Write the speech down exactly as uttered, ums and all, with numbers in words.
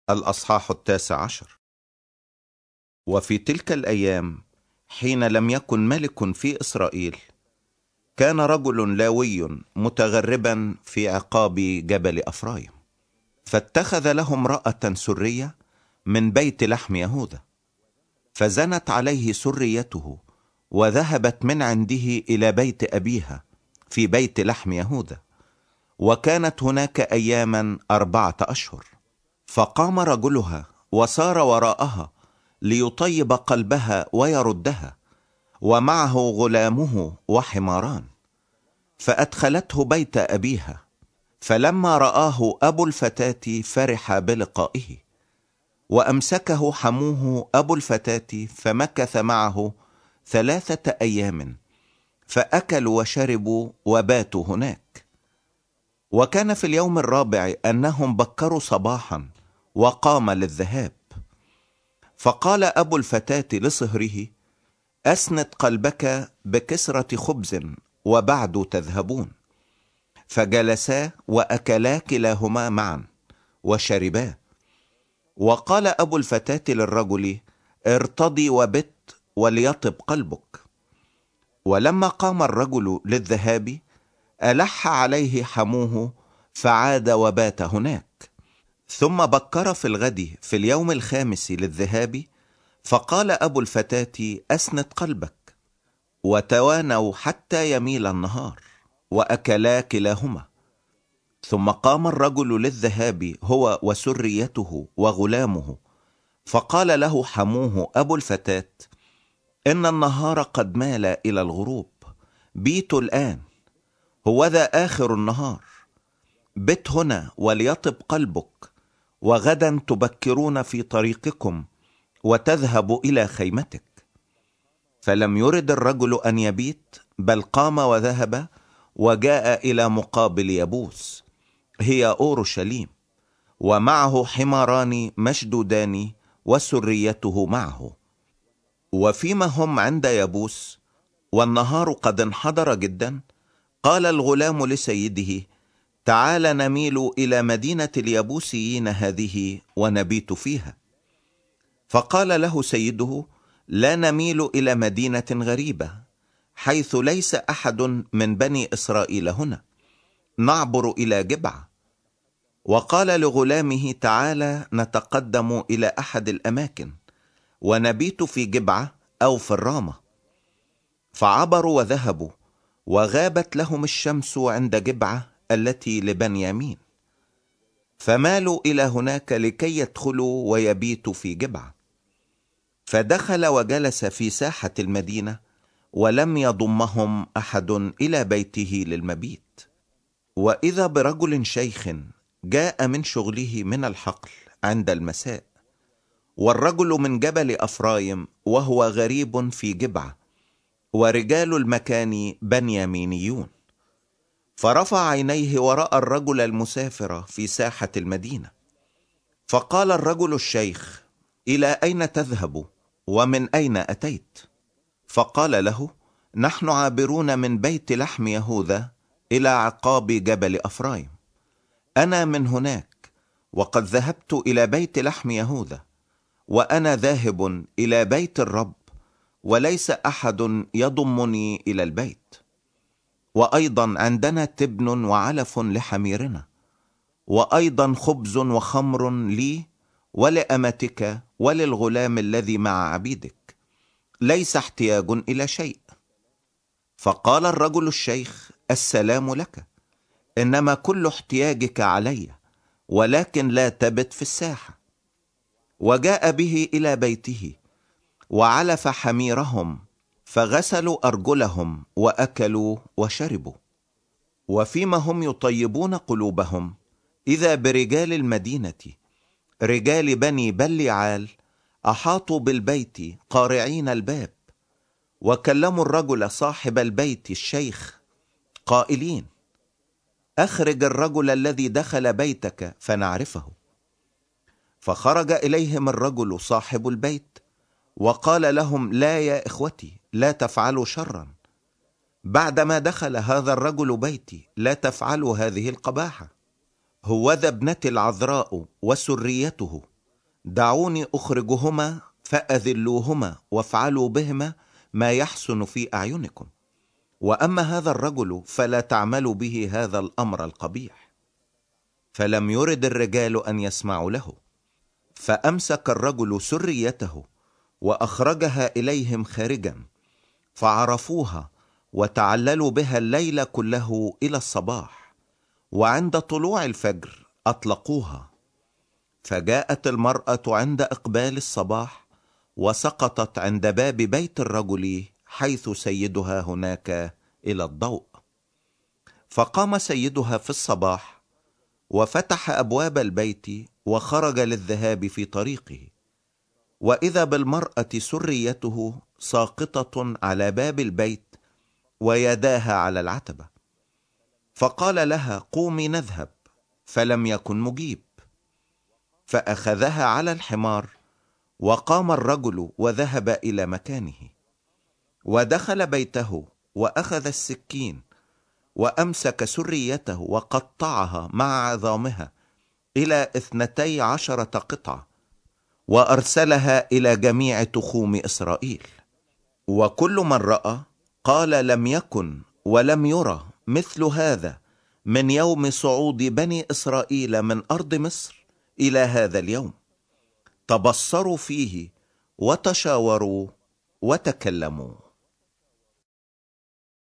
الأصحاح التاسع عشر. وفي تلك الأيام حين لم يكن ملك في إسرائيل، كان رجل لاوي متغربا في عقاب جبل أفرايم، فاتخذ له امرأة سرية من بيت لحم يهوذا، فزنت عليه سريته وذهبت من عنده إلى بيت أبيها في بيت لحم يهوذا، وكانت هناك أياما أربعة أشهر. فقام رجلها وسار وراءها ليطيب قلبها ويردها، ومعه غلامه وحماران، فأدخلته بيت أبيها. فلما رآه أبو الفتاة فرح بلقائه، وأمسكه حموه أبو الفتاة فمكث معه ثلاثة أيام، فأكلوا وشربوا وباتوا هناك. وكان في اليوم الرابع أنهم بكروا صباحا وقام للذهاب. فقال أبو الفتاة لصهره: أسند قلبك بكسرة خبز وبعد تذهبون. فجلسا وأكلا كلاهما معا وشربا. وقال أبو الفتاة للرجل: ارتضي وبت وليطب قلبك. ولما قام الرجل للذهاب ألح عليه حموه، فعاد وبات هناك. ثم بكر في الغد في اليوم الخامس للذهاب، فقال أبو الفتاة: أسند قلبك. وتوانوا حتى يميل النهار وأكلا كلاهما. ثم قام الرجل للذهاب هو وسريته وغلامه، فقال له حموه أبو الفتاة: إن النهار قد مال إلى الغروب، بيت الآن، هوذا آخر النهار، بت هنا وليطب قلبك، وغدا تبكرون في طريقكم وتذهب إلى خيمتك. فلم يرد الرجل أن يبيت، بل قام وذهب وجاء إلى مقابل يبوس، هي أورشليم، ومعه حماران مشدودان وسريته معه. وفيما هم عند يبوس والنهار قد انحدر جدا، قال الغلام لسيده: تعال نميل إلى مدينة اليبوسيين هذه ونبيت فيها. فقال له سيده: لا نميل إلى مدينة غريبة، حيث ليس أحد من بني إسرائيل هنا، نعبر إلى جبعة. وقال لغلامه: تعال نتقدم إلى أحد الأماكن ونبيت في جبعة أو في الرامة. فعبروا وذهبوا، وغابت لهم الشمس عند جبعة التي لبنيامين، فمالوا إلى هناك لكي يدخلوا ويبيتوا في جبعة. فدخل وجلس في ساحة المدينة، ولم يضمهم أحد إلى بيته للمبيت. وإذا برجل شيخ جاء من شغله من الحقل عند المساء، والرجل من جبل أفرايم وهو غريب في جبعة، ورجال المكان بنيامينيون. فرفع عينيه ورأى الرجل المسافر في ساحة المدينة. فقال الرجل الشيخ: إلى أين تذهب ومن أين أتيت؟ فقال له: نحن عابرون من بيت لحم يهوذا إلى عقاب جبل أفرايم. أنا من هناك، وقد ذهبت إلى بيت لحم يهوذا، وأنا ذاهب إلى بيت الرب، وليس أحد يضمني إلى البيت. وأيضا عندنا تبن وعلف لحميرنا، وأيضا خبز وخمر لي ولأمتك وللغلام الذي مع عبيدك، ليس احتياج إلى شيء. فقال الرجل الشيخ: السلام لك، إنما كل احتياجك علي، ولكن لا تبت في الساحة. وجاء به إلى بيته وعلف حميرهم، فغسلوا أرجلهم وأكلوا وشربوا. وفيما هم يطيبون قلوبهم، إذا برجال المدينة رجال بني بليعال أحاطوا بالبيت قارعين الباب، وكلموا الرجل صاحب البيت الشيخ قائلين: أخرج الرجل الذي دخل بيتك فنعرفه. فخرج إليهم الرجل صاحب البيت وقال لهم: لا يا إخوتي، لا تفعلوا شرا. بعدما دخل هذا الرجل بيتي لا تفعلوا هذه القباحة. هوذا ابنتي العذراء وسريته دعوني أخرجهما فأذلوهما وافعلوا بهما ما يحسن في أعينكم، وأما هذا الرجل فلا تعملوا به هذا الأمر القبيح. فلم يرد الرجال أن يسمعوا له، فأمسك الرجل سريته وأخرجها إليهم خارجا، فعرفوها وتعللوا بها الليل كله إلى الصباح، وعند طلوع الفجر أطلقوها. فجاءت المرأة عند إقبال الصباح وسقطت عند باب بيت الرجل حيث سيدها هناك إلى الضوء. فقام سيدها في الصباح وفتح أبواب البيت وخرج للذهاب في طريقه، وإذا بالمرأة سريته ساقطة على باب البيت ويداها على العتبة. فقال لها: قومي نذهب، فلم يكن مجيب. فأخذها على الحمار، وقام الرجل وذهب إلى مكانه، ودخل بيته وأخذ السكين وأمسك سريته وقطعها مع عظامها إلى اثنتي عشرة قطعة، وأرسلها إلى جميع تخوم إسرائيل. وكل من رأى قال: لم يكن ولم يرى مثل هذا من يوم صعود بني إسرائيل من أرض مصر إلى هذا اليوم. تبصروا فيه وتشاوروا وتكلموا.